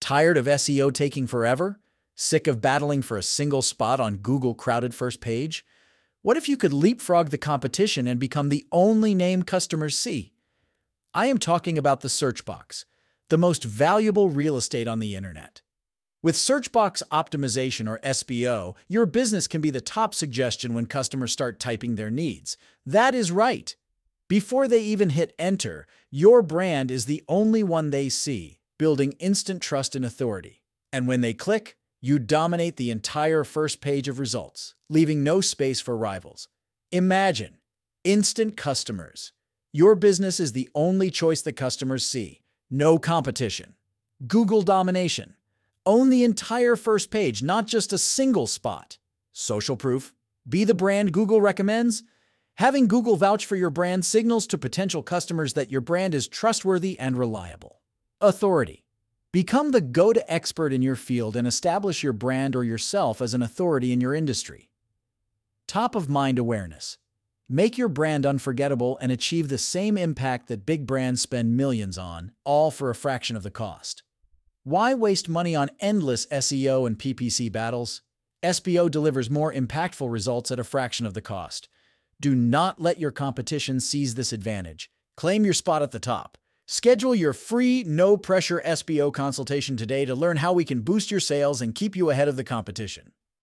Tired of SEO taking forever? Sick of battling for a single spot on Google crowded first page? What if you could leapfrog the competition and become the only name customers see? I am talking about the search box, the most valuable real estate on the internet. With search box optimization or SBO, your business can be the top suggestion when customers start typing their needs. That is right. Before they even hit enter, your brand is the only one they see, building instant trust and authority. And when they click, you dominate the entire first page of results, leaving no space for rivals. Imagine instant customers. Your business is the only choice the customers see. No competition. Google domination. Own the entire first page, not just a single spot. Social proof. Be the brand Google recommends. Having Google vouch for your brand signals to potential customers that your brand is trustworthy and reliable. Authority. Become the go-to expert in your field and establish your brand or yourself as an authority in your industry. Top-of-mind awareness. Make your brand unforgettable and achieve the same impact that big brands spend millions on, all for a fraction of the cost. Why waste money on endless SEO and PPC battles? SBO delivers more impactful results at a fraction of the cost. Do not let your competition seize this advantage. Claim your spot at the top. Schedule your free, no-pressure SBO consultation today to learn how we can boost your sales and keep you ahead of the competition.